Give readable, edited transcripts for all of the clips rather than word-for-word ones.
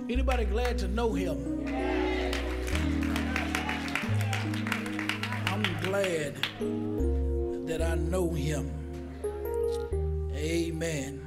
Anybody glad to know him? I'm glad that I know him. Amen.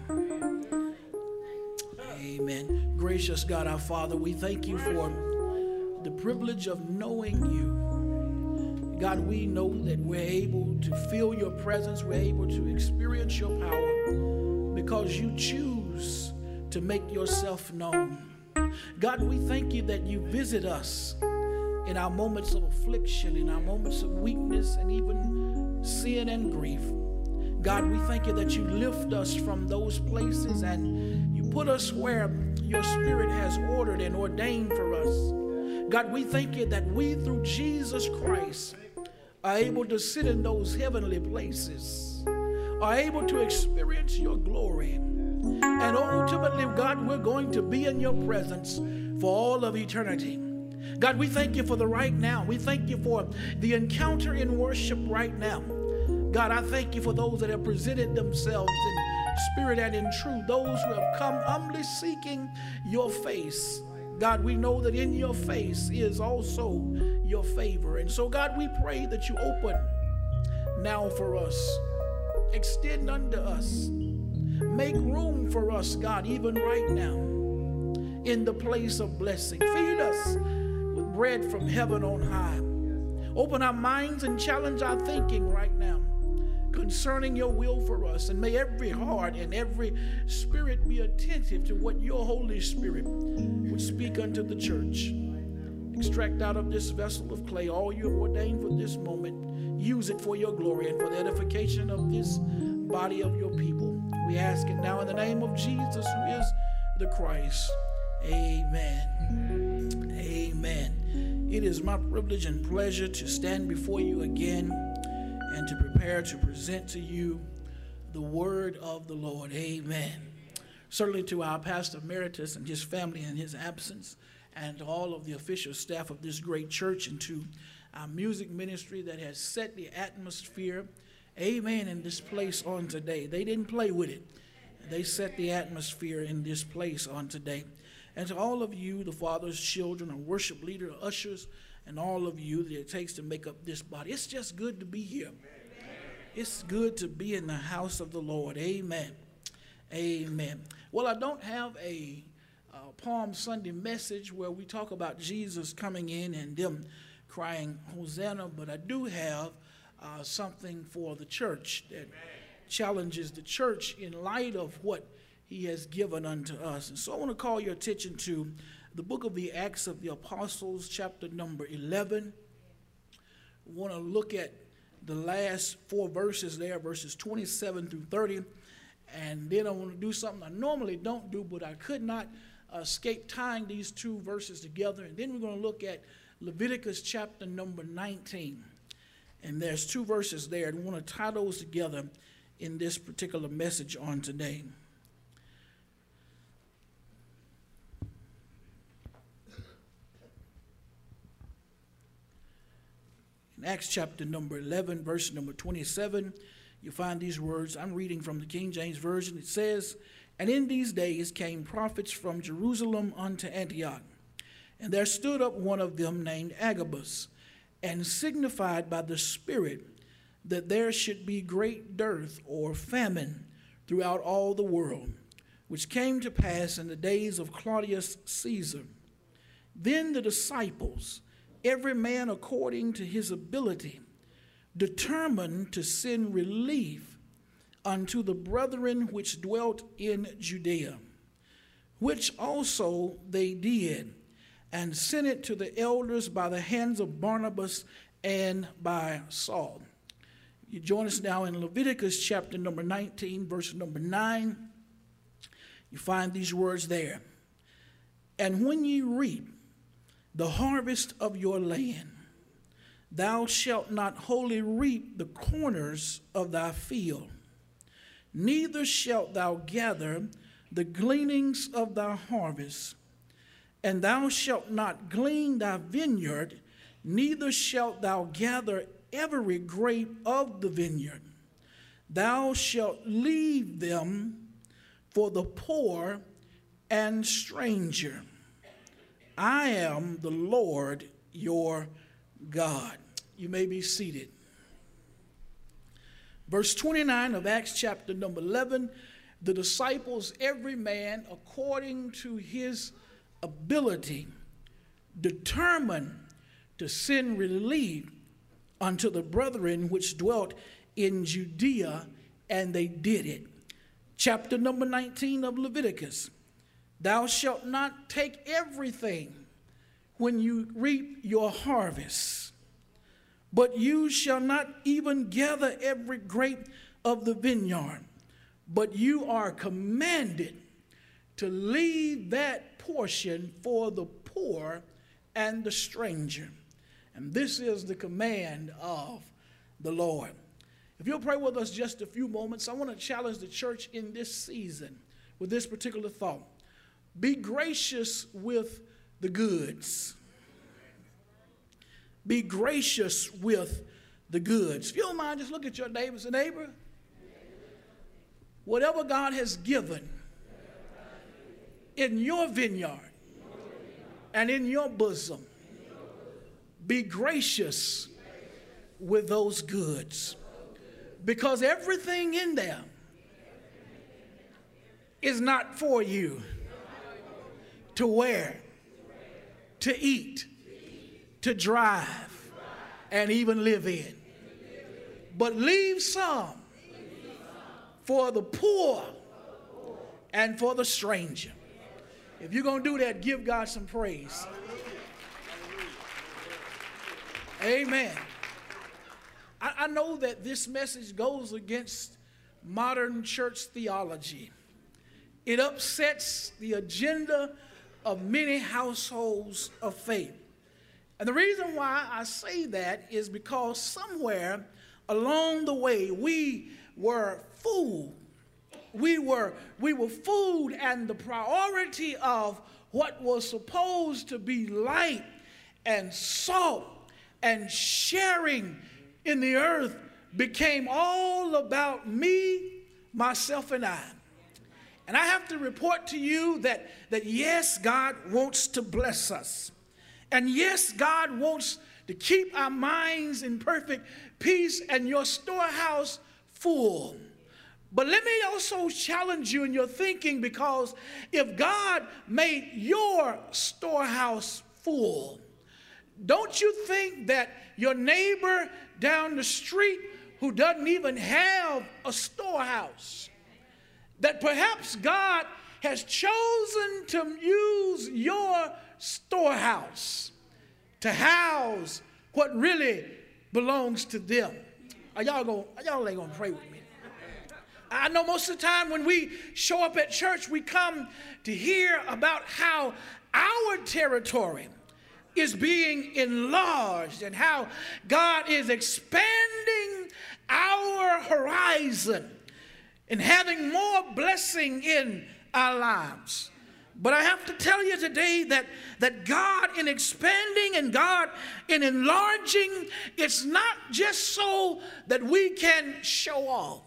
Amen. Gracious God, our Father, we thank you for the privilege of knowing you. God, we know that we're able to feel your presence. We're able to experience your power because you choose to make yourself known. God, we thank you that you visit us in our moments of affliction, in our moments of weakness, and even sin and grief. God, we thank you that you lift us from those places and you put us where your Spirit has ordered and ordained for us. God, we thank you that we, through Jesus Christ, are able to sit in those heavenly places, are able to experience your glory. And ultimately, God, we're going to be in your presence for all of eternity. God, we thank you for the right now. We thank you for the encounter in worship right now. God, I thank you for those that have presented themselves in spirit and in truth, those who have come humbly seeking your face. God, we know that in your face is also your favor. And so, God, we pray that you open now for us, extend unto us, make room for us, God, even right now in the place of blessing. Feed us with bread from heaven on high. Open our minds and challenge our thinking right now concerning your will for us. And may every heart and every spirit be attentive to what your Holy Spirit would speak unto the church. Extract out of this vessel of clay all you have ordained for this moment. Use it for your glory and for the edification of this body of your people. We ask it now in the name of Jesus, who is the Christ. Amen. Amen. It is my privilege and pleasure to stand before you again and to prepare to present to you the word of the Lord. Amen. Certainly to our Pastor Emeritus and his family in his absence, and to all of the official staff of this great church, and to our music ministry that has set the atmosphere, amen, in this place on today. They didn't play with it. They set the atmosphere in this place on today. And to all of you, the Father's children, a worship leader, ushers, and all of you that it takes to make up this body. It's just good to be here. Amen. It's good to be in the house of the Lord. Amen. Amen. Well, I don't have a Palm Sunday message where we talk about Jesus coming in and them crying Hosanna, but I do have something for the church that challenges the church in light of what he has given unto us. And so I want to call your attention to the book of the Acts of the Apostles, chapter number 11. We want to look at the last 4 verses there, verses 27 through 30. And then I want to do something I normally don't do, but I could not escape tying these 2 verses together. And then we're going to look at Leviticus chapter number 19. And there's 2 verses there, and we want to tie those together in this particular message on today. In Acts chapter number 11, verse number 27, you find these words. I'm reading from the King James Version. It says, "And in these days came prophets from Jerusalem unto Antioch, and there stood up one of them named Agabus, and signified by the Spirit that there should be great dearth or famine throughout all the world, which came to pass in the days of Claudius Caesar. Then the disciples, every man according to his ability, determined to send relief unto the brethren which dwelt in Judea, which also they did, and sent it to the elders by the hands of Barnabas and by Saul." You join us now in Leviticus chapter number 19, verse number 9. You find these words there. "And when ye reap the harvest of your land, thou shalt not wholly reap the corners of thy field, neither shalt thou gather the gleanings of thy harvest, and thou shalt not glean thy vineyard, neither shalt thou gather every grape of the vineyard. Thou shalt leave them for the poor and stranger." I am the Lord your God. You may be seated. Verse 29 of Acts chapter number 11, the disciples, every man according to his ability, determined to send relief unto the brethren which dwelt in Judea, and they did it. Chapter number 19 of Leviticus, thou shalt not take everything when you reap your harvest, but you shall not even gather every grape of the vineyard, but you are commanded to leave that portion for the poor and the stranger. And this is the command of the Lord. If you'll pray with us just a few moments, I want to challenge the church in this season with this particular thought. Be gracious with the goods. Be gracious with the goods. If you don't mind, just look at your neighbor and say, neighbor, whatever God has given in your vineyard and in your bosom, be gracious with those goods, because everything in them is not for you to wear, to eat, to drive, and even live in. But leave some for the poor and for the stranger. If you're going to do that, give God some praise. Amen. I know that this message goes against modern church theology. It upsets the agenda of many households of faith. And the reason why I say that is because somewhere along the way we were fooled. We were fooled, and the priority of what was supposed to be light and salt and sharing in the earth became all about me, myself, and I. And I have to report to you that yes, God wants to bless us. And yes, God wants to keep our minds in perfect peace and your storehouse full. But let me also challenge you in your thinking, because if God made your storehouse full, don't you think that your neighbor down the street who doesn't even have a storehouse, that perhaps God has chosen to use your storehouse to house what really belongs to them? Y'all ain't gonna pray with me. I know most of the time when we show up at church, we come to hear about how our territory is being enlarged and how God is expanding our horizon and having more blessing in our lives. But I have to tell you today that God in expanding and God in enlarging, it's not just so that we can show off.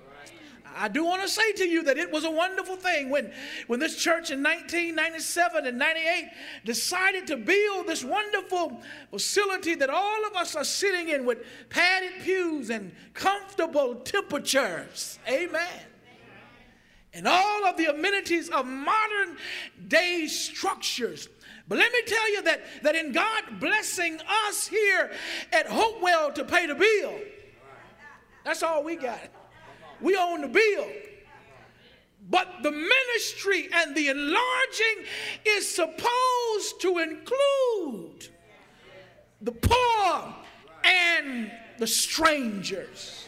I do want to say to you that it was a wonderful thing when this church in 1997 and 98 decided to build this wonderful facility that all of us are sitting in with padded pews and comfortable temperatures. Amen. And all of the amenities of modern day structures. But let me tell you that in God blessing us here at Hopewell to pay the bill, that's all we got. We own the bill. But the ministry and the enlarging is supposed to include the poor and the strangers.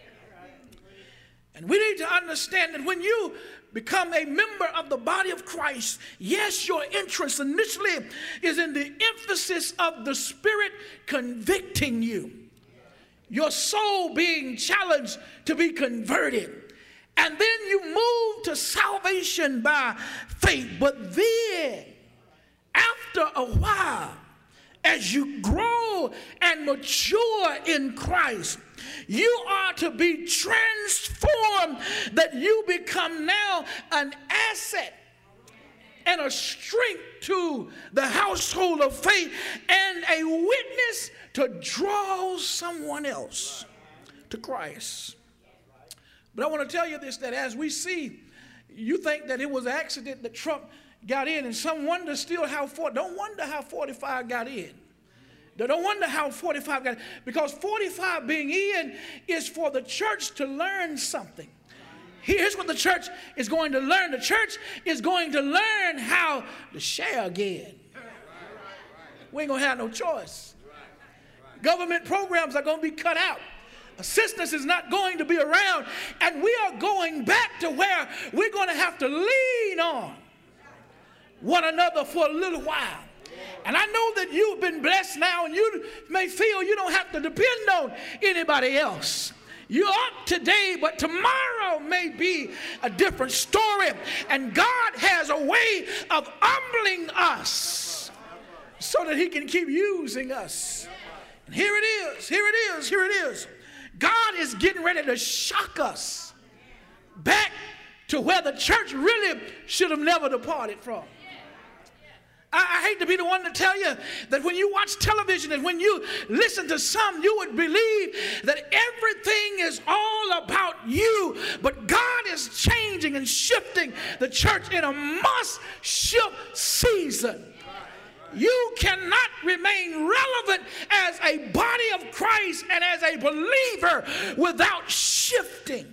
And we need to understand that when you become a member of the body of Christ, yes, your interest initially is in the emphasis of the Spirit convicting you. Your soul being challenged to be converted. And then you move to salvation by faith. But then, after a while, as you grow and mature in Christ, you are to be transformed, that you become now an asset and a strength to the household of faith and a witness to draw someone else to Christ. But I want to tell you this, that as we see, you think that it was an accident that Trump got in, and some wonder still how, don't wonder how 45 got in. Don't wonder how 45 got in, because 45 being in is for the church to learn something. Here's what the church is going to learn. The church is going to learn how to share again. We ain't going to have no choice. Government programs are going to be cut out. Assistance is not going to be around. And we are going back to where we're going to have to lean on one another for a little while. And I know that you've been blessed now, and you may feel you don't have to depend on anybody else. You're up today, but tomorrow may be a different story. And God has a way of humbling us so that he can keep using us. And here it is, here it is, here it is. God is getting ready to shock us back to where the church really should have never departed from. I hate to be the one to tell you that when you watch television and when you listen to some, you would believe that everything is all about you. But God is changing and shifting the church in a must-shift season. You cannot remain relevant as a body of Christ and as a believer without shifting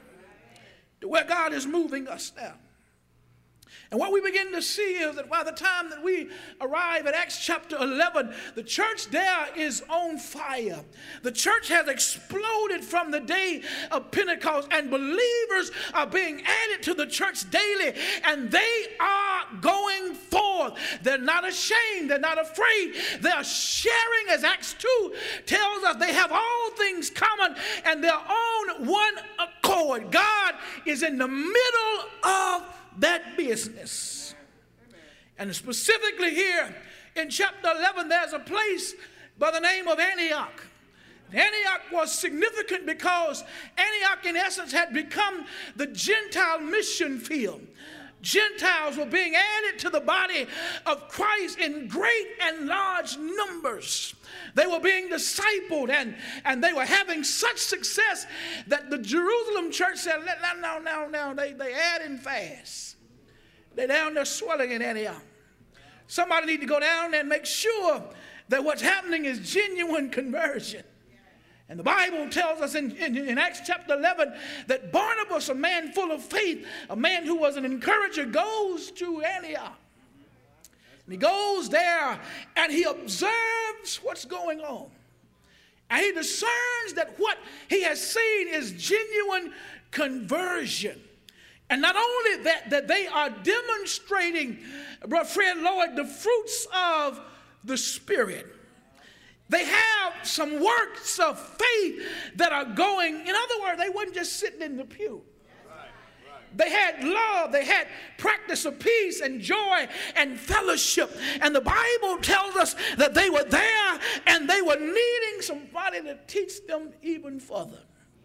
to where God is moving us now. And what we begin to see is that by the time that we arrive at Acts chapter 11, the church there is on fire. The church has exploded from the day of Pentecost, and believers are being added to the church daily, and they are going forth. They're not ashamed. They're not afraid. They are sharing, as Acts 2 tells us, they have all things common and they're on one accord. God is in the middle of that business. And specifically here in chapter 11, there's a place by the name of Antioch. Antioch was significant because Antioch, in essence, had become the Gentile mission field. Gentiles were being added to the body of Christ in great and large numbers. They were being discipled, and they were having such success that the Jerusalem church said, no, they adding fast. They're down there swelling in Antioch. Somebody need to go down there and make sure that what's happening is genuine conversion. And the Bible tells us in Acts chapter 11 that Barnabas, a man full of faith, a man who was an encourager, goes to Antioch. And he goes there and he observes what's going on. And he discerns that what he has seen is genuine conversion. And not only that they are demonstrating, friend Lloyd, the fruits of the Spirit. They have some works of faith that are going. In other words, they weren't just sitting in the pew. They had love, they had practice of peace and joy and fellowship. And the Bible tells us that they were there and they were needing somebody to teach them even further.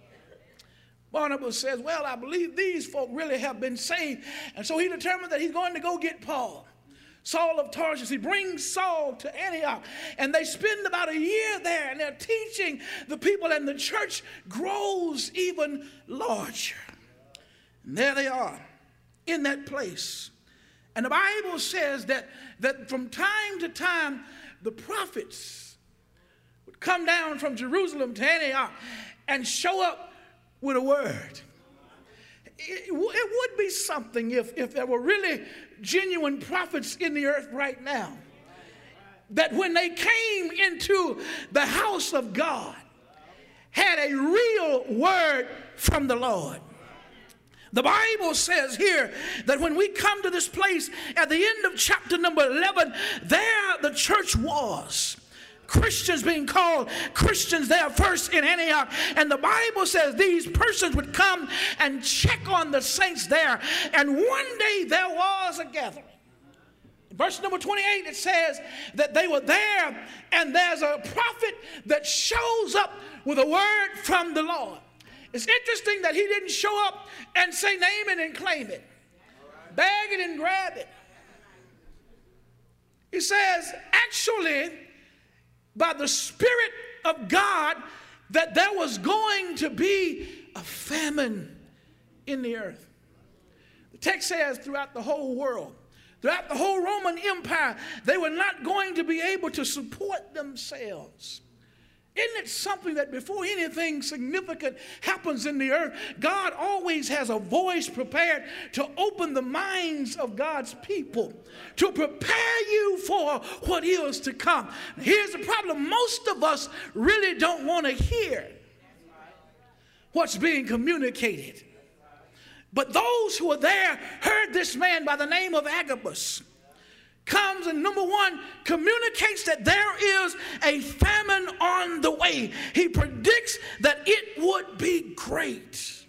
Barnabas says, well, I believe these folk really have been saved. And so he determined that he's going to go get Paul, Saul of Tarsus. He brings Saul to Antioch, and they spend about a year there, and they're teaching the people, and the church grows even larger. And there they are in that place. And the Bible says that from time to time, the prophets would come down from Jerusalem to Antioch and show up with a word. It would be something if there were really genuine prophets in the earth right now, that when they came into the house of God, had a real word from the Lord. The Bible says here that when we come to this place at the end of chapter number 11, there the church was. Christians being called Christians there first in Antioch. And the Bible says these persons would come and check on the saints there. And one day there was a gathering. In verse number 28, it says that they were there, and there's a prophet that shows up with a word from the Lord. It's interesting that he didn't show up and say name it and claim it, bag it and grab it. He says, actually, by the Spirit of God, that there was going to be a famine in the earth. The text says throughout the whole world, throughout the whole Roman Empire, they were not going to be able to support themselves. Isn't it something that before anything significant happens in the earth, God always has a voice prepared to open the minds of God's people, to prepare you for what is to come. Here's the problem. Most of us really don't want to hear what's being communicated. But those who were there heard this man by the name of Agabus comes and, number one, communicates that there is a famine on the way. He predicts that it would be great.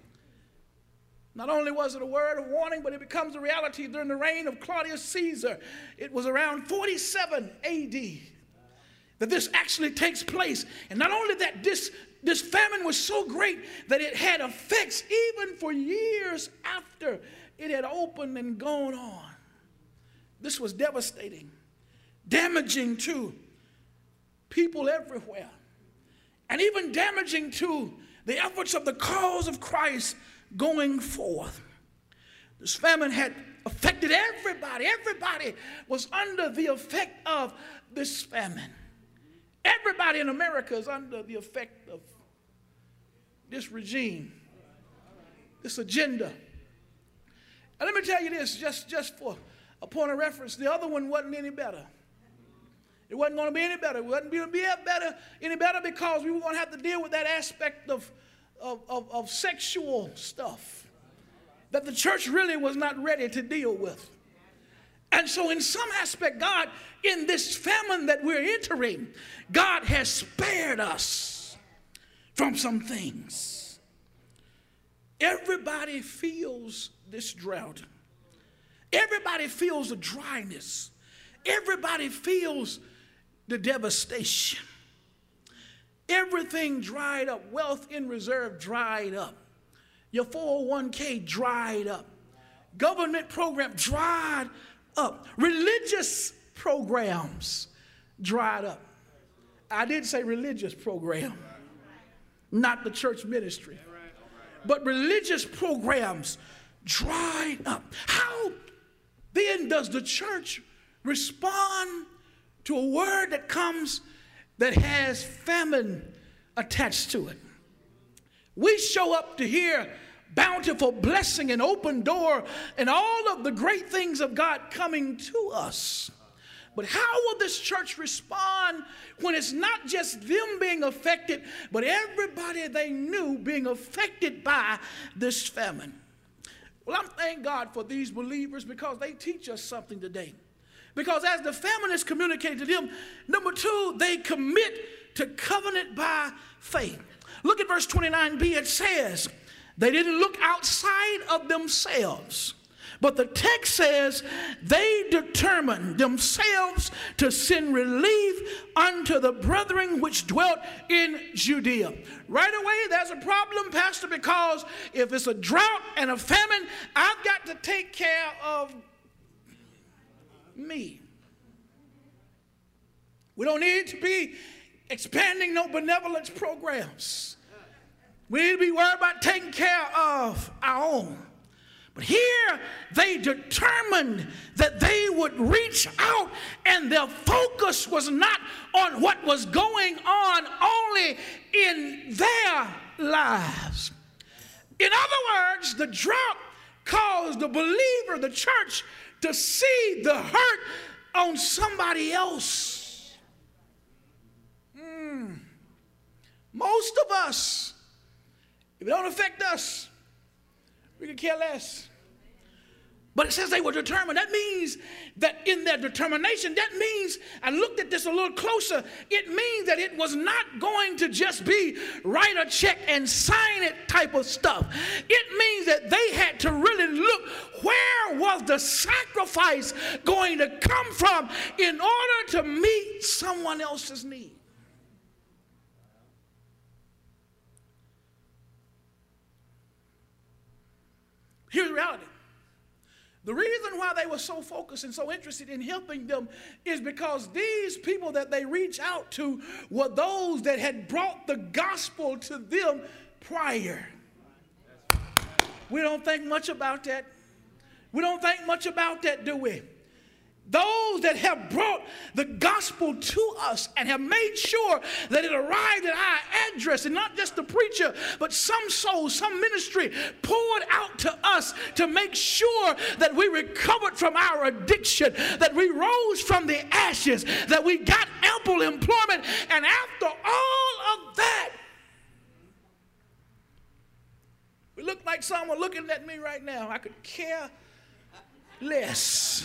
Not only was it a word of warning, but it becomes a reality during the reign of Claudius Caesar. It was around 47 AD that this actually takes place. And not only that, this famine was so great that it had effects even for years after it had opened and gone on. This was devastating, damaging to people everywhere, and even damaging to the efforts of the cause of Christ going forth. This famine had affected everybody. Everybody was under the effect of this famine. Everybody in America is under the effect of this regime, this agenda. And let me tell you this, just for a point of reference, the other one wasn't any better. It wasn't going to be any better. It wasn't going to be any better because we were going to have to deal with that aspect of sexual stuff that the church really was not ready to deal with. And so in some aspect, God, in this famine that we're entering, God has spared us from some things. Everybody feels this drought. Everybody feels the dryness. Everybody feels the devastation. Everything dried up. Wealth in reserve dried up. Your 401k dried up. Government program dried up. Religious programs dried up. I did say religious program, not the church ministry. But religious programs dried up. How then does the church respond to a word that comes that has famine attached to it? We show up to hear bountiful blessing and open door and all of the great things of God coming to us. But how will this church respond when it's not just them being affected, but everybody they knew being affected by this famine? Well, I'm thanking God for these believers because they teach us something today. Because as the famine is communicated to them, number two, they commit to covenant by faith. Look at verse 29b. It says, they didn't look outside of themselves. But the text says they determined themselves to send relief unto the brethren which dwelt in Judea. Right away, there's a problem, Pastor, because if it's a drought and a famine, I've got to take care of me. We don't need to be expanding no benevolence programs. We need to be worried about taking care of our own. But here they determined that they would reach out, and their focus was not on what was going on only in their lives. In other words, the drought caused the believer, the church, to see the hurt on somebody else. Most of us, if it don't affect us, we could care less. But it says they were determined. That means that in their determination, that means, I looked at this a little closer, it means that it was not going to just be write a check and sign it type of stuff. It means that they had to really look, where was the sacrifice going to come from in order to meet someone else's need? Here's the reality. The reason why they were so focused and so interested in helping them is because these people that they reached out to were those that had brought the gospel to them prior. We don't think much about that. We don't think much about that, do we? Those that have brought the gospel to us and have made sure that it arrived at our address, and not just the preacher, but some soul, some ministry poured out to us to make sure that we recovered from our addiction, that we rose from the ashes, that we got ample employment. And after all of that, we look like someone looking at me right now. I could care less.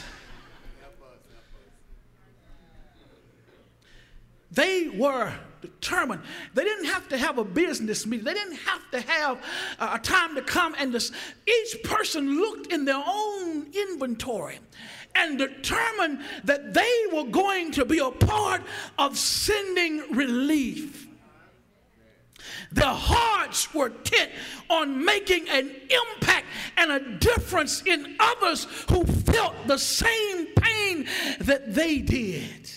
They were determined. They didn't have to have a business meeting. They didn't have to have a time to come and each person looked in their own inventory and determined that they were going to be a part of sending relief. Their hearts were intent on making an impact and a difference in others who felt the same pain that they did.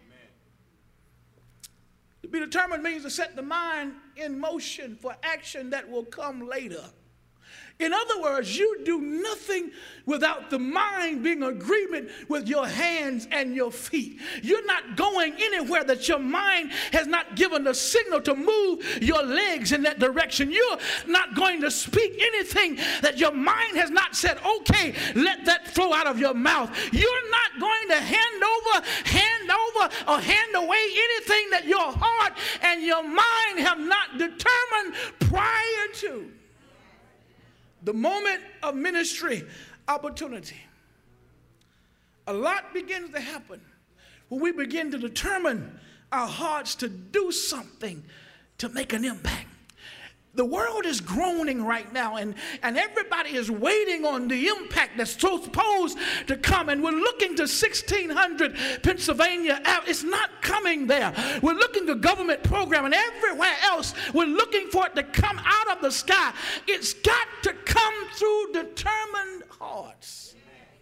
To be determined means to set the mind in motion for action that will come later. In other words, you do nothing without the mind being in agreement with your hands and your feet. You're not going anywhere that your mind has not given the signal to move your legs in that direction. You're not going to speak anything that your mind has not said, okay, let that flow out of your mouth. You're not going to hand over, or hand away anything that your heart and your mind have not determined prior to the moment of ministry opportunity. A lot begins to happen when we begin to determine our hearts to do something to make an impact. The world is groaning right now, and everybody is waiting on the impact that's so supposed to come. And we're looking to 1600 Pennsylvania. It's not coming there. We're looking to government program, and everywhere else we're looking for it to come out of the sky. It's got to come through determined hearts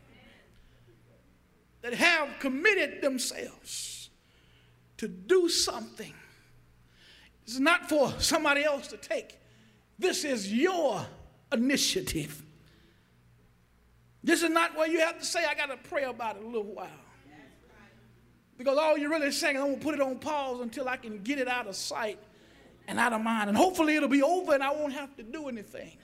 that have committed themselves to do something. It's not for somebody else to take. This is your initiative. This is not where you have to say, I got to pray about it a little while. Because all you're really saying, I'm going to put it on pause until I can get it out of sight and out of mind. And hopefully it'll be over and I won't have to do anything.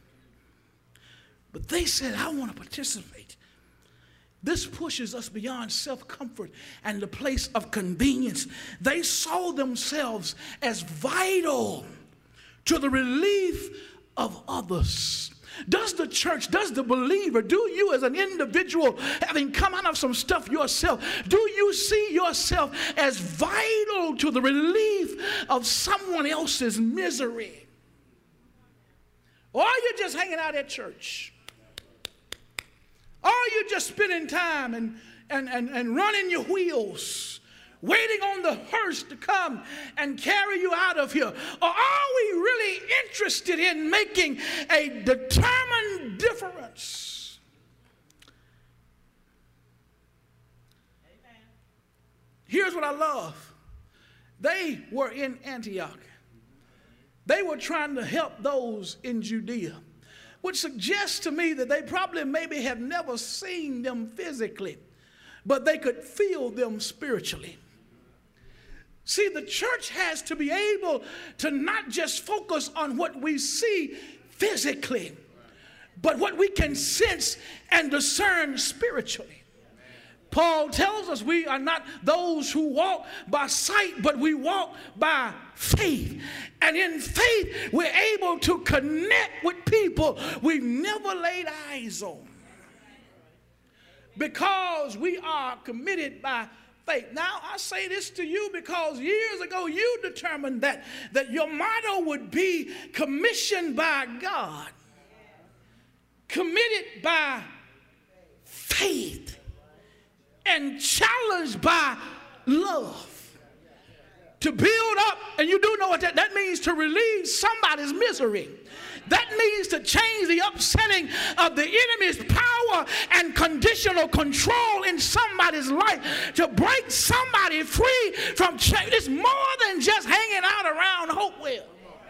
But they said, I want to participate. This pushes us beyond self-comfort and the place of convenience. They saw themselves as vital to the relief of others. Does the church, does the believer, do you as an individual, having come out of some stuff yourself, do you see yourself as vital to the relief of someone else's misery? Or are you just hanging out at church? Or are you just spending time and running your wheels, waiting on the hearse to come and carry you out of here? Or are we really interested in making a determined difference? Amen. Here's what I love. They were in Antioch. They were trying to help those in Judea, which suggests to me that they probably maybe have never seen them physically, but they could feel them spiritually. See, the church has to be able to not just focus on what we see physically, but what we can sense and discern spiritually. Paul tells us we are not those who walk by sight, but we walk by faith. And in faith, we're able to connect with people we've never laid eyes on, because we are committed by faith. Now, I say this to you because years ago you determined that your motto would be commissioned by God, committed by faith, and challenged by love. To build up, and you do know what that means, to relieve somebody's misery. That means to change the upsetting of the enemy's power and conditional control in somebody's life to break somebody free from change. It's more than just hanging out around Hopewell.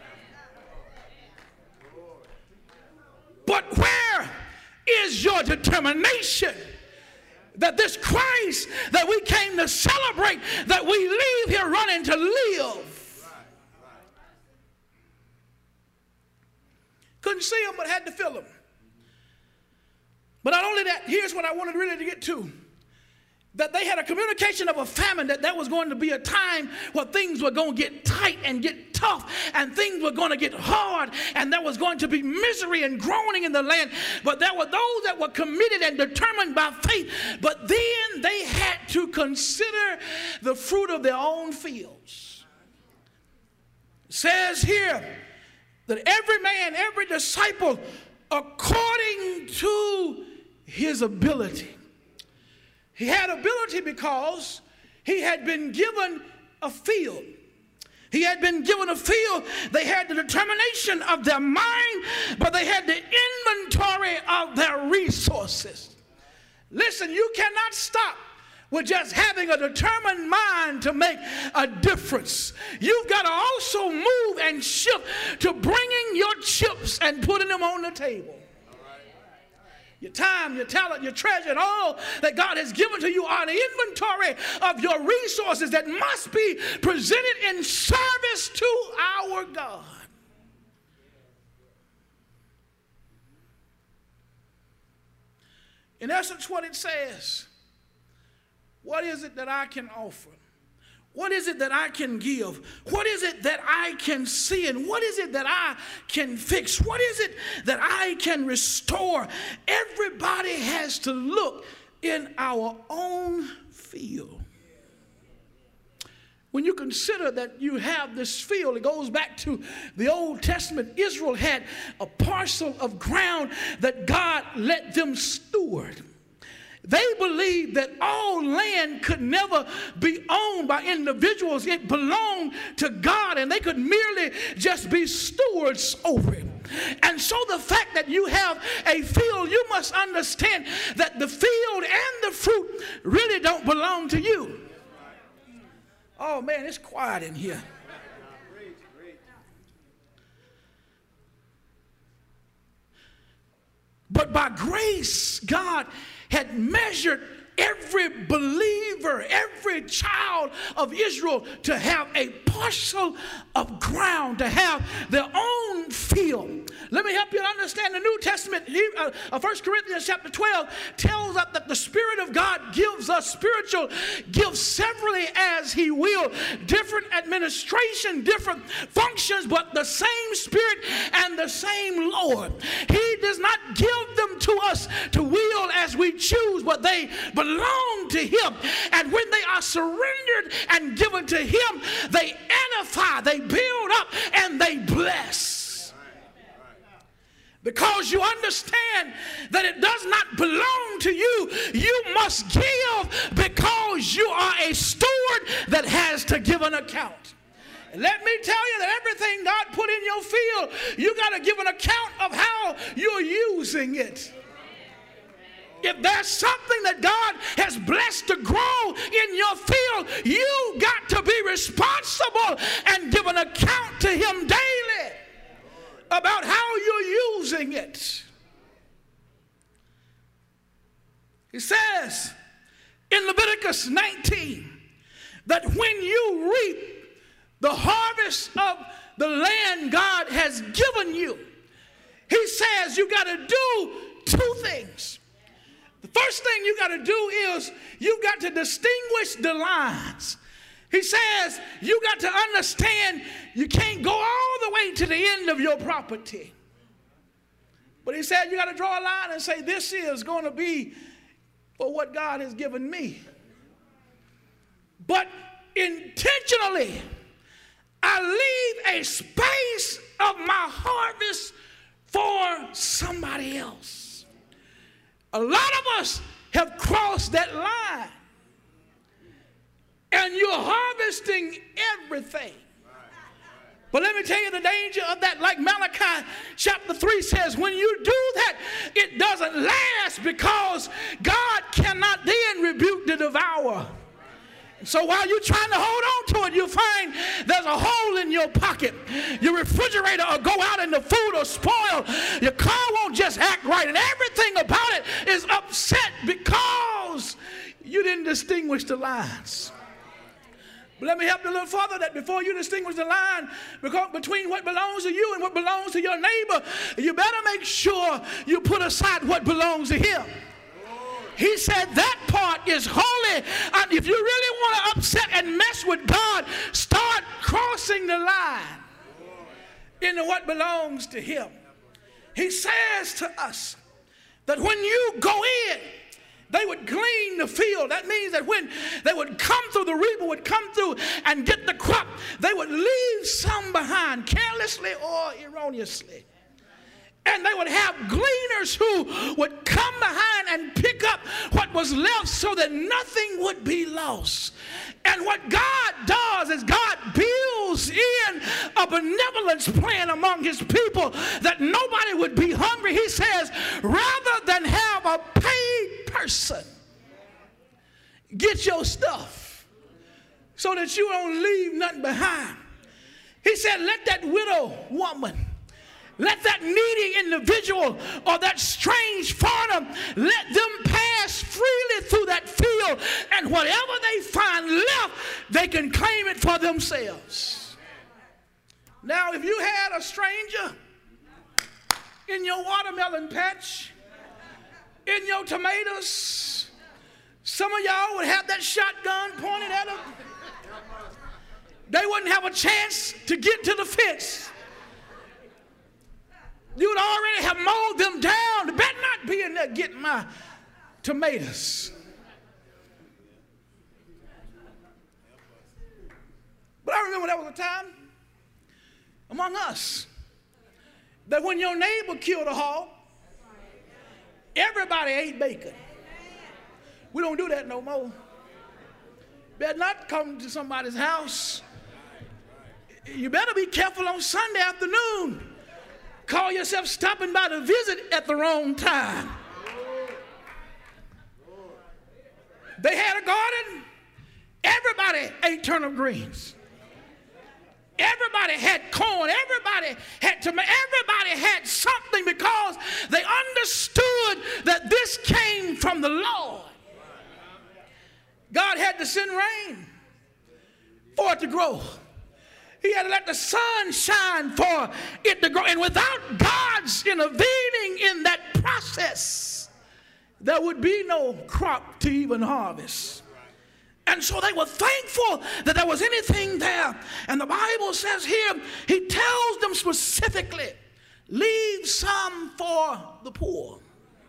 But where is your determination that this Christ that we came to celebrate, that we leave here running to live? Couldn't see him, but had to feel him. But not only that, here's what I wanted really to get to. That they had a communication of a famine, that there was going to be a time where things were going to get tight and get tough, and things were going to get hard, and there was going to be misery and groaning in the land. But there were those that were committed and determined by faith. But then they had to consider the fruit of their own fields. It says here that every man, every disciple, according to his ability. He had ability because he had been given a field. He had been given a field. They had the determination of their mind, but they had the inventory of their resources. Listen, you cannot stop with just having a determined mind to make a difference. You've got to also move and shift to bringing your chips and putting them on the table. Your time, your talent, your treasure, and all that God has given to you are the inventory of your resources that must be presented in service to our God. In essence, what it says, what is it that I can offer? What is it that I can give? What is it that I can see? And what is it that I can fix? What is it that I can restore? Everybody has to look in our own field. When you consider that you have this field, it goes back to the Old Testament. Israel had a parcel of ground that God let them steward. They believed that all land could never be owned by individuals. It belonged to God, and they could merely just be stewards over it. And so the fact that you have a field, you must understand that the field and the fruit really don't belong to you. Oh man, it's quiet in here. But by grace, God had measured every believer, every child of Israel to have a parcel of ground, to have their own field. Let me help you understand the New Testament. 1 Corinthians chapter 12 tells us that the Spirit of God gives us spiritual gifts severally as he will. Different administration, different functions, but the same Spirit and the same Lord. He does not give them to us to wield as we choose, but they belong to him. And when they are surrendered and given to him, they edify, they build up, and they bless. Because you understand that it does not belong to you. You must give because you are a steward that has to give an account. And let me tell you that everything God put in your field, you got to give an account of how you're using it. If there's something that God has blessed to grow in your field, you got to be responsible and give an account to him daily about how you're using it. He says in Leviticus 19 that when you reap the harvest of the land God has given you, he says you got to do two things. The first thing you got to do is you got to distinguish the lines. He says you got to understand you can't go all the way to the end of your property. But he said you got to draw a line and say this is going to be for what God has given me. But intentionally, I leave a space of my harvest for somebody else. A lot of us have crossed that line. And you're harvesting everything. But let me tell you the danger of that. Like Malachi chapter 3 says, when you do that, it doesn't last because So while you're trying to hold on to it, you'll find there's a hole in your pocket. Your refrigerator will go out and the food will spoil. Your car won't just act right. And everything about it is upset because you didn't distinguish the lines. But let me help you a little further, that before you distinguish the line between what belongs to you and what belongs to your neighbor, you better make sure you put aside what belongs to him. He said that part is holy. And if you really want to upset and mess with God, start crossing the line into what belongs to him. He says to us that when you go in, they would glean the field. That means that when they would come through, the reaper would come through and get the crop, they would leave some behind, carelessly or erroneously. And they would have gleaners who would come behind and pick up what was left so that nothing would be lost. And what God does is God builds in a benevolence plan among his people that nobody would be hungry. He says, rather than have a paid person get your stuff so that you don't leave nothing behind. He said, let that widow woman, let that needy individual or that strange foreigner, let them pass freely through that field, and whatever they find left, they can claim it for themselves. Now, if you had a stranger in your watermelon patch, in your tomatoes, some of y'all would have that shotgun pointed at them. They wouldn't have a chance to get to the fence. You would already have mowed them down. They better not be in there getting my tomatoes. But I remember there was a time among us that when your neighbor killed a hog, everybody ate bacon. We don't do that no more. Better not come to somebody's house. You better be careful on Sunday afternoon. Call yourself stopping by to visit at the wrong time. They had a garden. Everybody ate turnip greens. Everybody had corn. Everybody had tomato. Everybody had something because they understood that this came from the Lord. God had to send rain for it to grow. He had to let the sun shine for it to grow. And without God's intervening in that process, there would be no crop to even harvest. And so they were thankful that there was anything there. And the Bible says here, he tells them specifically, leave some for the poor.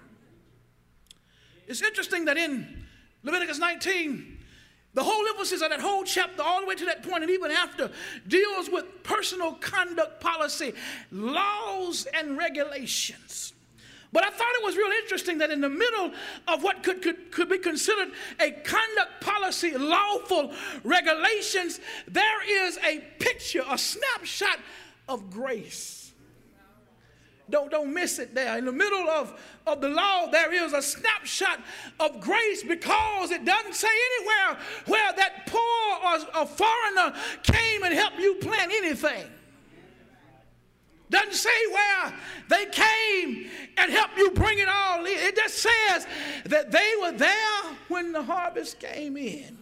It's interesting that in Leviticus 19, the whole emphasis of that whole chapter, all the way to that point, and even after, deals with personal conduct policy, laws and regulations. But I thought it was real interesting that in the middle of what could be considered a conduct policy, lawful regulations, there is a picture, a snapshot of grace. Don't miss it there. In the middle of the law, there is a snapshot of grace, because it doesn't say anywhere where that poor or a foreigner came and helped you plant anything. Doesn't say where they came and helped you bring it all in. It just says that they were there when the harvest came in.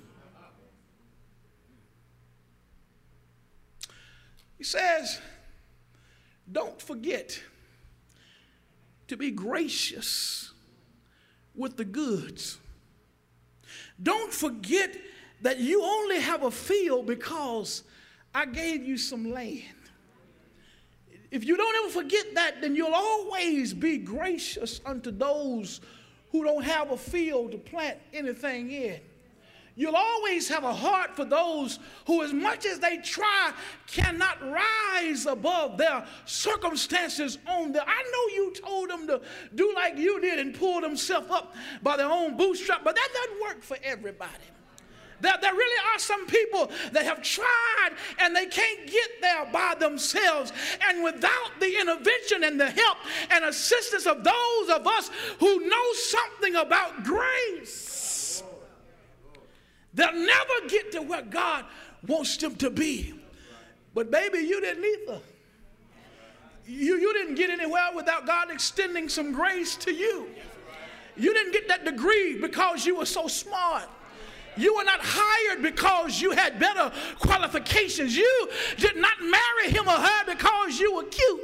He says, don't forget to be gracious with the goods. Don't forget that you only have a field because I gave you some land. If you don't ever forget that, then you'll always be gracious unto those who don't have a field to plant anything in. You'll always have a heart for those who, as much as they try, cannot rise above their circumstances on their. I know you told them to do like you did and pull themselves up by their own bootstrap, but that doesn't work for everybody. There really are some people that have tried and they can't get there by themselves. And without the intervention and the help and assistance of those of us who know something about grace, They'll never get to where God wants them to be. But baby, you didn't either. You didn't get anywhere without God extending some grace to you. You didn't get that degree because you were so smart. You were not hired because you had better qualifications. You did not marry him or her because you were cute.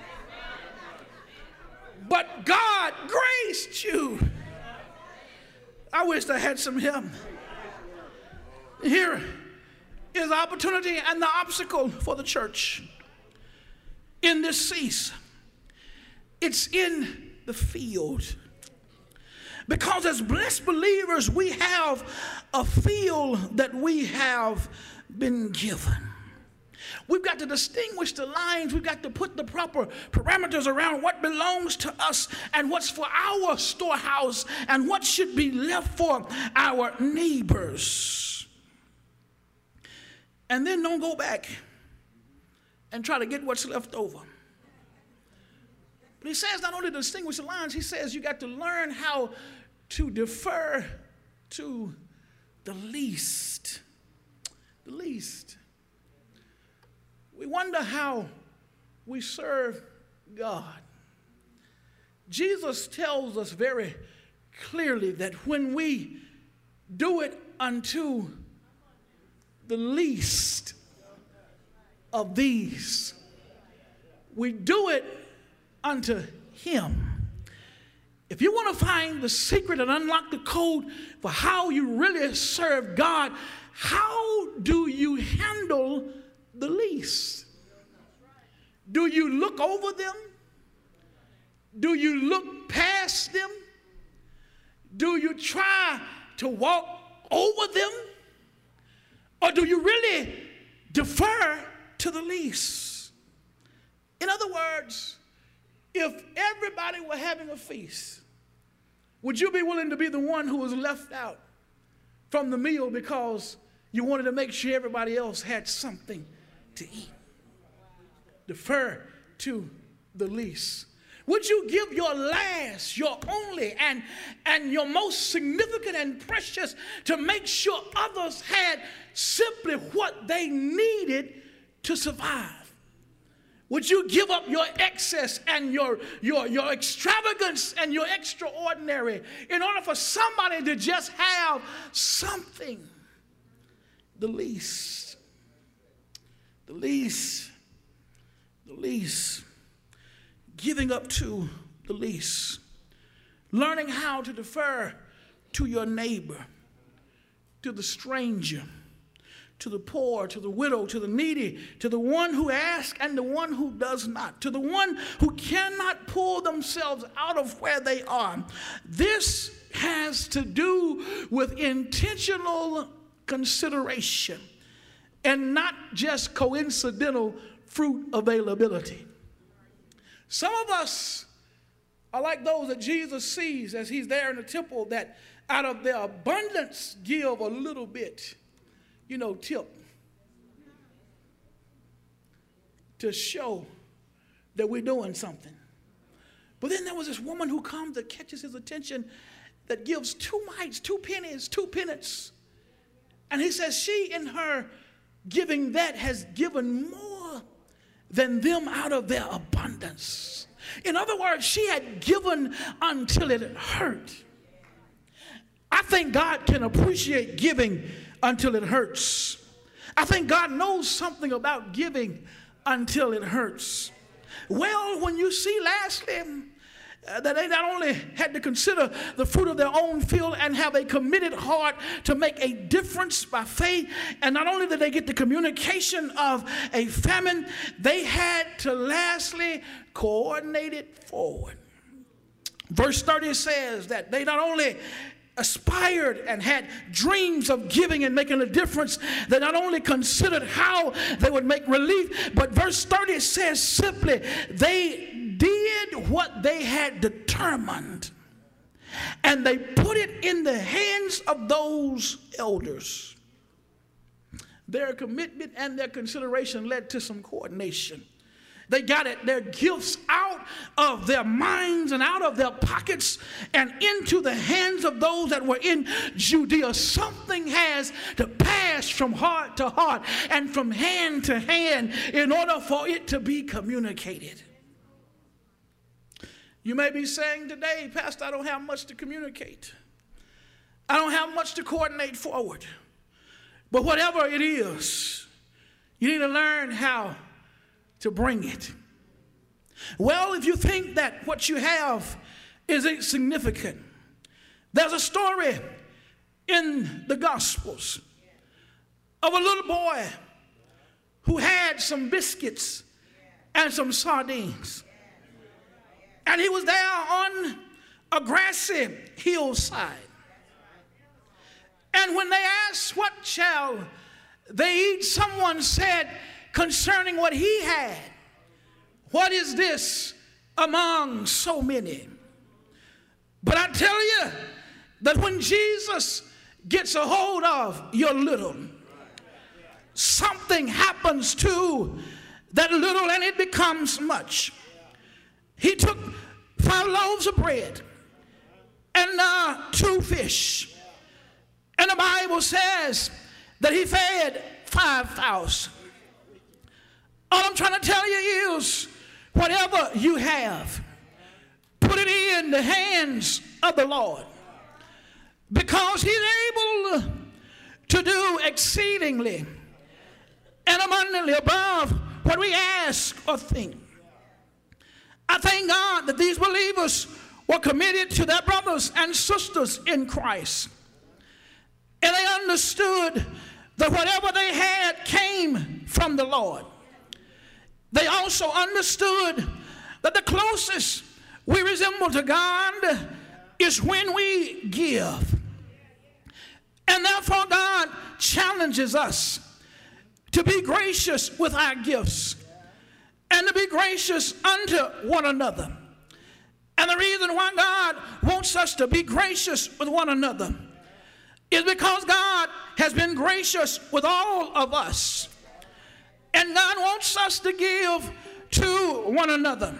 But God graced you. I wish I had some hymn. Here is the opportunity and the obstacle for the church in this season. It's in the field. Because as blessed believers, we have a field that we have been given. We've got to distinguish the lines. We've got to put the proper parameters around what belongs to us and what's for our storehouse and what should be left for our neighbors. And then don't go back and try to get what's left over. But he says not only to distinguish the lines, he says you got to learn how to defer to the least. The least. We wonder how we serve God. Jesus tells us very clearly that when we do it unto the least of these, we do it unto him. If you want to find the secret and unlock the code for how you really serve God, how do you handle the least? Do you look over them? Do you look past them? Do you try to walk over them? Or do you really defer to the least? In other words, if everybody were having a feast, would you be willing to be the one who was left out from the meal because you wanted to make sure everybody else had something to eat? Defer to the least. Would you give your last, your only, and your most significant and precious to make sure others had simply what they needed to survive? Would you give up your excess and your extravagance and your extraordinary in order for somebody to just have something? The least. The least. The least. Giving up to the least. Learning how to defer to your neighbor, to the stranger, to the poor, to the widow, to the needy, to the one who asks and the one who does not, to the one who cannot pull themselves out of where they are. This has to do with intentional consideration and not just coincidental fruit availability. Some of us are like those that Jesus sees as he's there in the temple, that out of their abundance give a little bit, tip, to show that we're doing something. But then there was this woman who comes that catches his attention that gives 2 mites, 2 pennies, 2 pence. And he says she in her giving that has given more than them out of their abundance. In other words, she had given until it hurt. I think God can appreciate giving until it hurts. I think God knows something about giving until it hurts. Well, when you see lastly that they not only had to consider the fruit of their own field and have a committed heart to make a difference by faith, and not only did they get the communication of a famine, they had to lastly coordinate it forward. Verse 30 says that they not only aspired and had dreams of giving and making a difference, they not only considered how they would make relief, but verse 30 says simply, they did what they had determined, and they put it in the hands of those elders. Their commitment and their consideration led to some coordination. They got their gifts out of their minds and out of their pockets and into the hands of those that were in Judea. Something has to pass from heart to heart and from hand to hand in order for it to be communicated. You may be saying today, Pastor, I don't have much to communicate. I don't have much to coordinate forward. But whatever it is, you need to learn how to bring it. Well, if you think that what you have is insignificant, there's a story in the Gospels of a little boy who had some biscuits and some sardines. And he was there on a grassy hillside. And when they asked, what shall they eat? Someone said concerning what he had, what is this among so many? But I tell you that when Jesus gets a hold of your little, something happens to that little and it becomes much. He took 5 loaves of bread and 2 fish. And the Bible says that he fed 5,000. All I'm trying to tell you is, whatever you have, put it in the hands of the Lord, because he's able to do exceedingly and abundantly above what we ask or think. I thank God that these believers were committed to their brothers and sisters in Christ. And they understood that whatever they had came from the Lord. They also understood that the closest we resemble to God is when we give. And therefore God challenges us to be gracious with our gifts and to be gracious unto one another. And the reason why God wants us to be gracious with one another is because God has been gracious with all of us. And God wants us to give to one another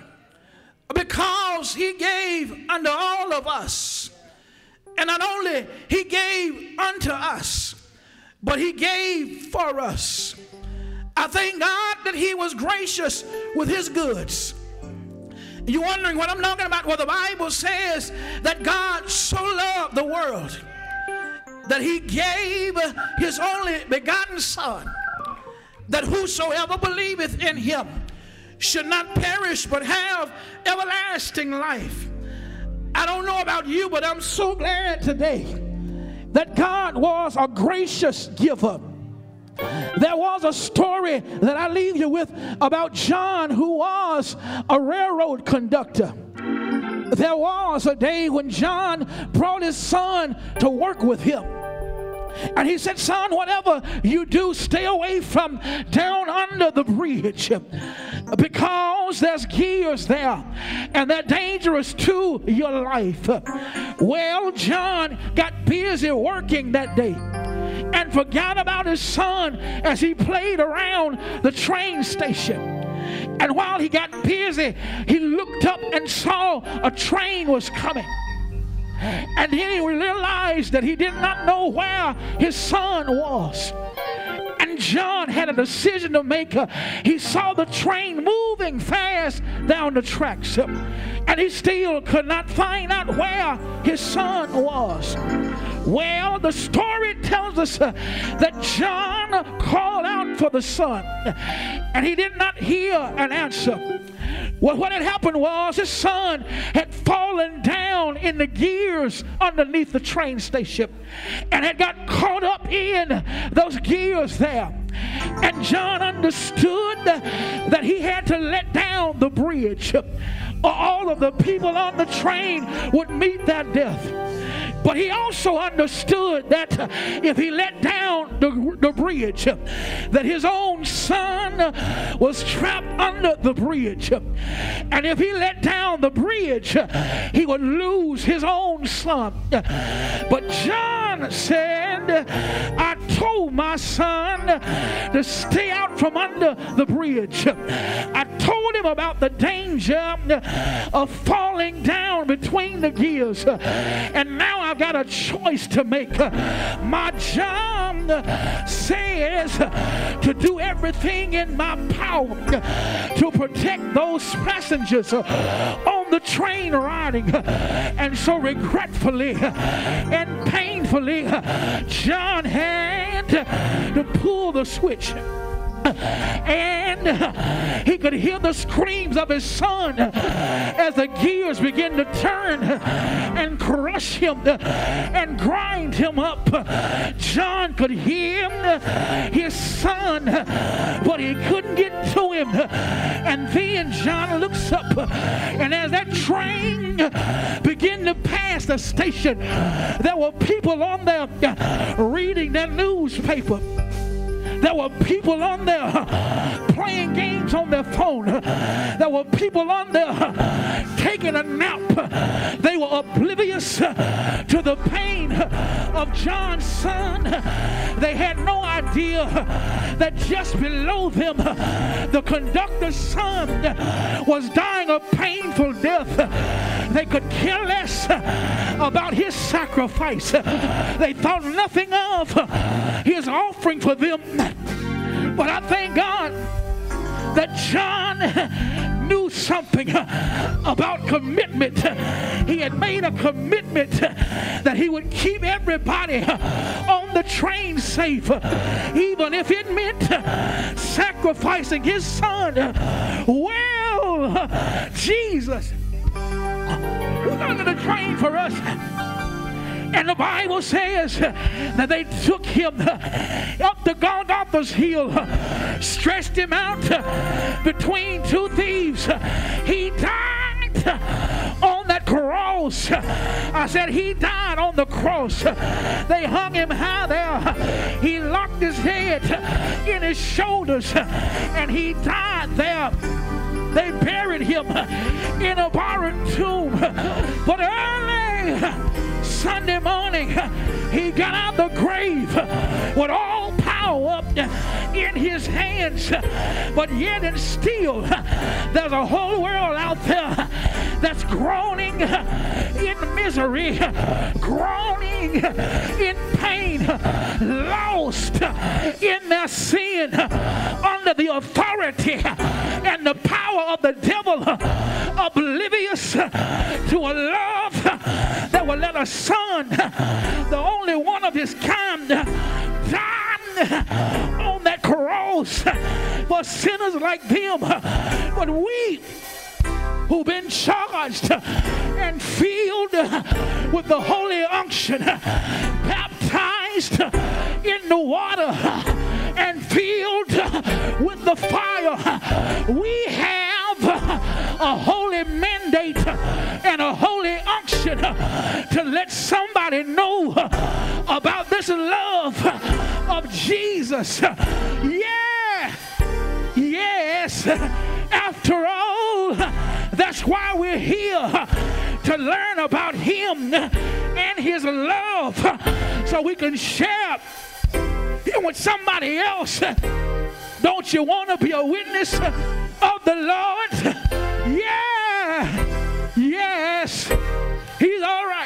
because he gave unto all of us. And not only he gave unto us, but he gave for us. I thank God that he was gracious with his goods. You're wondering what I'm talking about? Well, the Bible says that God so loved the world that he gave his only begotten Son, that whosoever believeth in him should not perish but have everlasting life. I don't know about you, but I'm so glad today that God was a gracious giver. There was a story that I leave you with about John, who was a railroad conductor. There was a day when John brought his son to work with him. And he said, son, whatever you do, stay away from down under the bridge, because there's gears there and they're dangerous to your life. Well, John got busy working that day and forgot about his son as he played around the train station. And while he got busy, he looked up and saw a train was coming. And then he realized that he did not know where his son was. And John had a decision to make. He saw the train moving fast down the tracks, and he still could not find out where his son was. Well, the story tells us that John called out for the son, and he did not hear an answer. Well, what had happened was his son had fallen down in the gears underneath the train station and had got caught up in those gears there. And John understood that he had to let down the bridge, or all of the people on the train would meet their death. But he also understood that if he let down the bridge, that his own son was trapped under the bridge. And if he let down the bridge, he would lose his own son. But John said, I told my son to stay out from under the bridge. I told him about the danger of falling down between the gears. And now I've got a choice to make. My John says to do everything in my power to protect those passengers on the train riding. And so regretfully and painfully, John had to pull the switch. And he could hear the screams of his son as the gears began to turn and crush him and grind him up. John could hear his son, but he couldn't get to him. And then John looks up, and as that train began to pass the station, there were people on there reading their newspaper. There were people on there playing games on their phone. There were people on there taking a nap. They were oblivious to the pain of John's son. They had no idea that just below them, the conductor's son was dying a painful death. They could care less about his sacrifice. They thought nothing of his offering for them. But I thank God that John knew something about commitment. He had made a commitment that he would keep everybody on the train safe, even if it meant sacrificing his son. Well, Jesus was under the train for us. And the Bible says that they took him up to Golgotha's hill, stretched him out between two thieves. He died on that cross. I said he died on the cross. They hung him high there. He locked his head in his shoulders, and he died there. They buried him in a borrowed tomb. But early Sunday morning, he got out of the grave with all power in his hands. But yet and still, there's a whole world out there that's groaning in misery, groaning in pain, lost in their sin, under the authority and the power of the devil, oblivious to a love that will let a son, the only one of his kind, die on that cross for sinners like them. But we who've been charged and filled with the holy unction, baptized in the water and filled with the fire, we have a holy mandate and a holy unction to let somebody know about this love of Jesus. Yeah, yes, after all, that's why we're here, to learn about him and his love, so we can share it with somebody else. Don't you want to be a witness of the Lord? Yeah, yes, he's all right.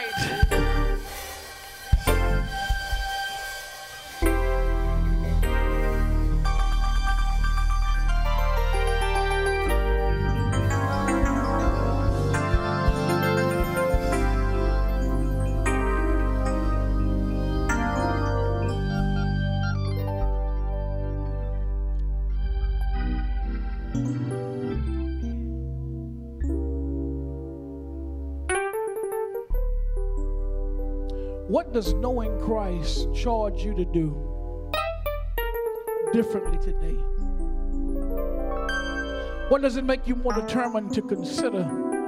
What does knowing Christ charge you to do differently today? What does it make you more determined to consider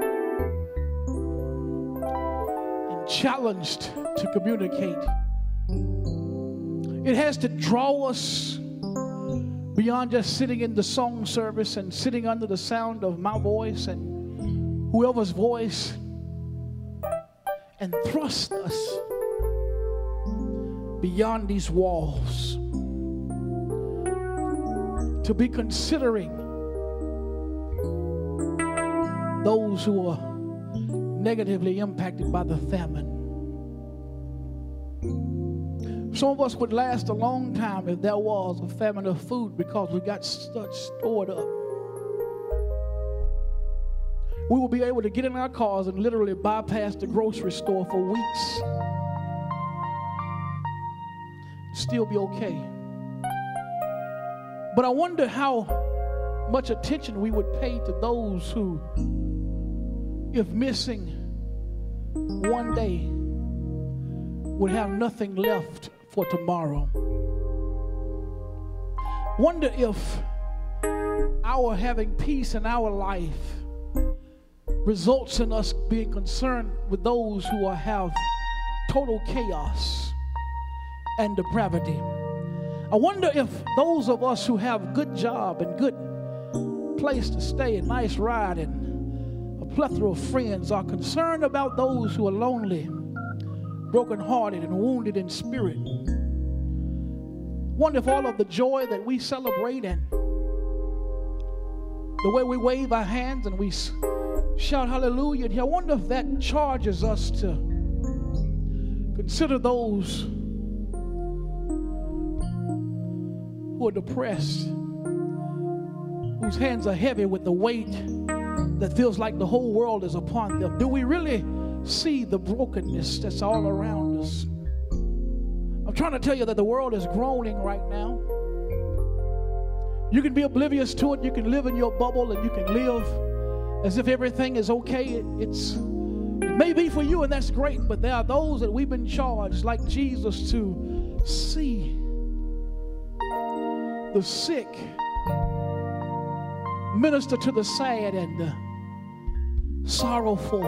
and challenged to communicate? It has to draw us beyond just sitting in the song service and sitting under the sound of my voice and whoever's voice, and thrust us beyond these walls, to be considering those who are negatively impacted by the famine. Some of us would last a long time if there was a famine of food because we got such stored up. We will be able to get in our cars and literally bypass the grocery store for weeks. Still be okay. But I wonder how much attention we would pay to those who, if missing one day, would have nothing left for tomorrow. Wonder if our having peace in our life results in us being concerned with those who have total chaos and depravity. I wonder if those of us who have good job and good place to stay, a nice ride, and a plethora of friends are concerned about those who are lonely, brokenhearted, and wounded in spirit. Wonder if all of the joy that we celebrate and the way we wave our hands and we shout hallelujah, and I wonder if that charges us to consider those who are depressed, whose hands are heavy with the weight that feels like the whole world is upon them. Do we really see the brokenness that's all around us? I'm trying to tell you that the world is groaning right now. You can be oblivious to it. You can live in your bubble and you can live as if everything is okay. It may be for you, and that's great, but there are those that we've been charged, like Jesus, to see the sick, minister to the sad and the sorrowful.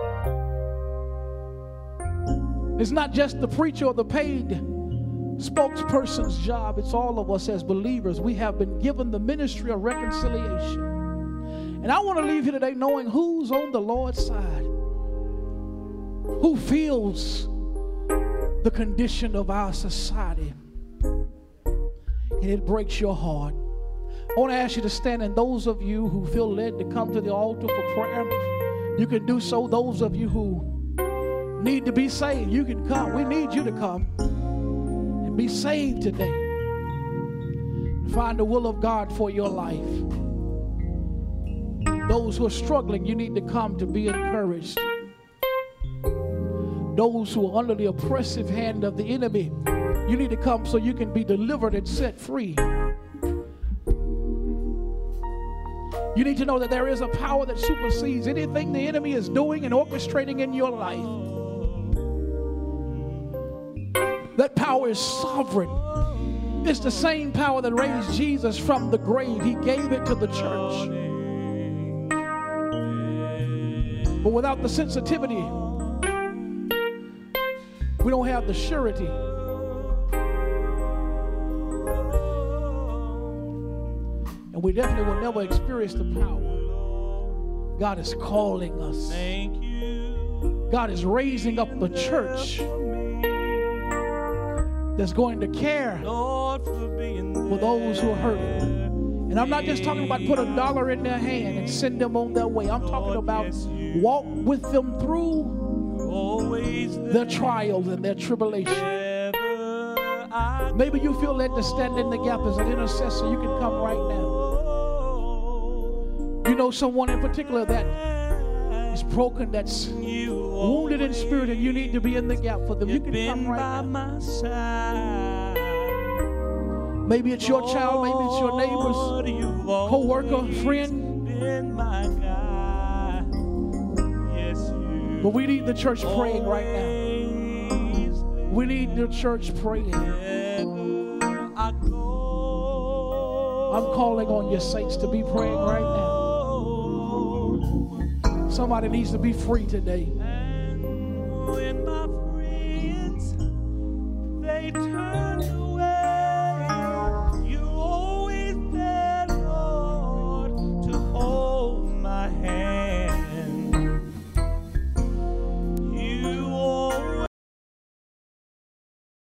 It's not just the preacher or the paid spokesperson's job. It's all of us as believers. We have been given the ministry of reconciliation. And I want to leave here today knowing who's on the Lord's side, who feels the condition of our society, and it breaks your heart. I want to ask you to stand, and those of you who feel led to come to the altar for prayer, you can do so. Those of you who need to be saved, you can come. We need you to come and be saved today. Find the will of God for your life. Those who are struggling, you need to come to be encouraged. Those who are under the oppressive hand of the enemy, you need to come so you can be delivered and set free. You need to know that there is a power that supersedes anything the enemy is doing and orchestrating in your life. That power is sovereign. It's the same power that raised Jesus from the grave. He gave it to the church. But without the sensitivity, we don't have the surety. And we definitely will never experience the power. God is calling us. Thank you. God is raising up a church that's going to care for those who are hurting. And I'm not just talking about put $1 in their hand and send them on their way. I'm talking about walk with them through their trials and their tribulation. Maybe you feel led to stand in the gap as an intercessor. You can come right now. You know someone in particular that is broken, that's wounded in spirit, and you need to be in the gap for them. You can come right now. Maybe it's your child, maybe it's your neighbor's co-worker, friend. But we need the church praying right now. We need the church praying. I'm calling on your saints to be praying right now. Somebody needs to be free today.